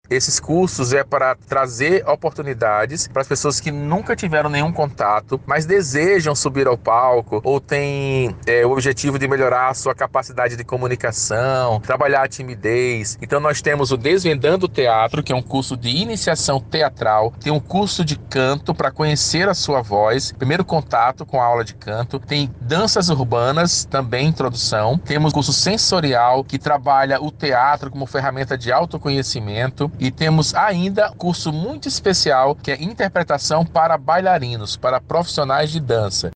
Esses cursos é para trazer oportunidades para as pessoas que nunca tiveram nenhum contato, mas desejam subir ao palco ou têm o objetivo de melhorar a sua capacidade de comunicação, trabalhar a timidez. Então nós temos o Desvendando Teatro, que é um curso de iniciação teatral, tem um curso de canto para conhecer a sua voz, primeiro contato com a aula de canto, tem danças urbanas, também introdução, temos curso sensorial, que trabalha o teatro como ferramenta de autoconhecimento, e temos ainda um curso muito especial, que é interpretação para bailarinos, para profissionais de dança.